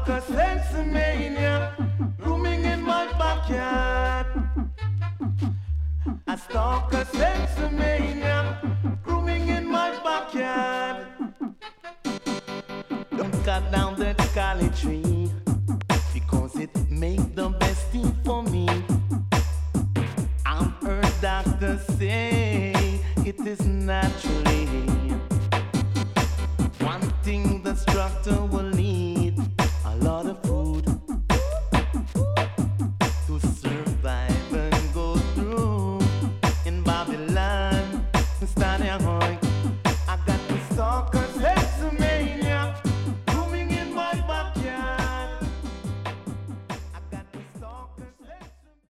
stalker sensimania rooming in my backyard. A stalker sensimania rooming in my backyard. Don't cut down the golly tree.